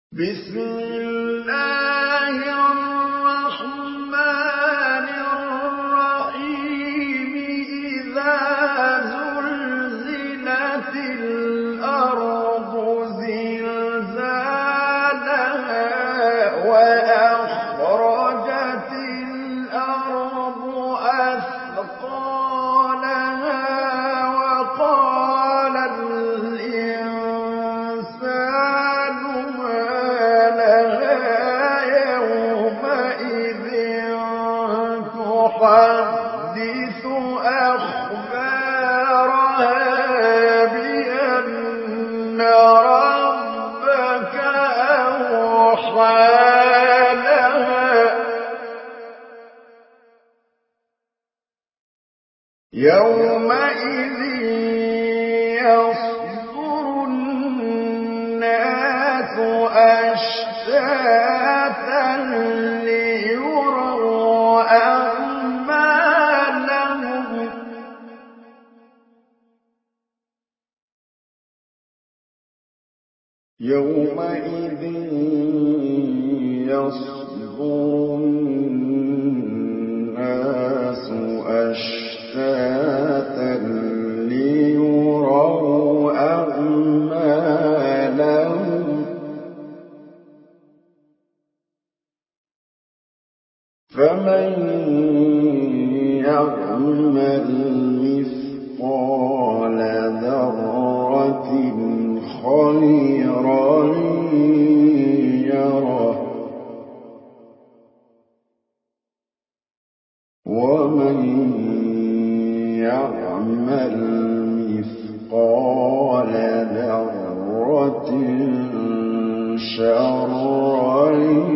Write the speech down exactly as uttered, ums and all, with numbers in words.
بسم الله الرحمن الرحيم إذا زلزلت الأرض زلزالها وأخرجت الأرض أثقالها وقال الإنسان ما لها يومئذ تحدث أخبارها بأن ربك أوحى لها يومئذ يصدر الناس أشتاتا ليروا أعمالهم يومئذ يصدر الناس أشتاتا ليروا أعمالهم فمن يعمل مثقال ذرة خيرا يره ومن يعمل مثقال ذرة شرا